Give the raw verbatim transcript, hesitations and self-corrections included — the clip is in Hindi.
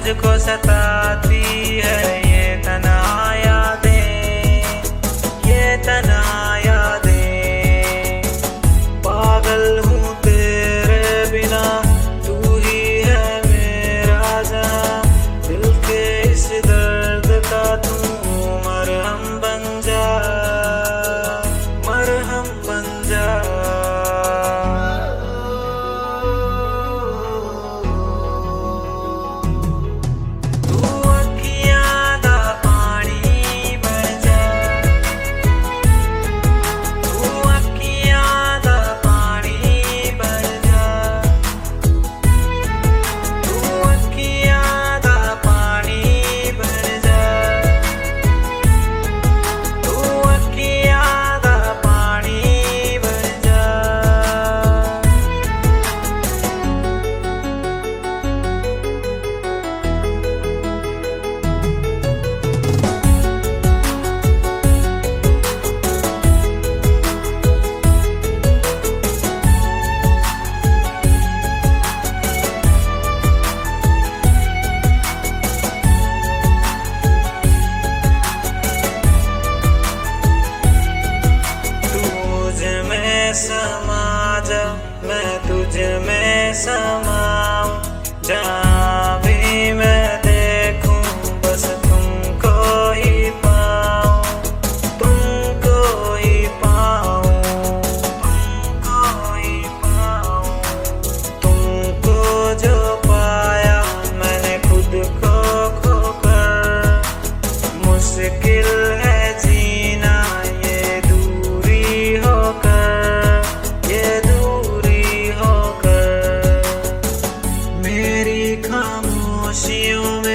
मुझको सताती है ये तन्हा यादें, ये तन्हा यादें। पागल हूँ तेरे बिना, तू ही है मेरा जहां। दिल के इस दर्द का तू मरहम बन जा, मरहम बन जा। समा जा मैं तुझ में समाऊं, जहाँ भी मैं देखूं बस तुमको ही पाऊं, तुमको ही पाऊं, तुमको ही पाऊं। तुमको जो पाया मैंने खुद को खोकर, मुश्किल है जीना ये दूरी होकर, खामोशियों में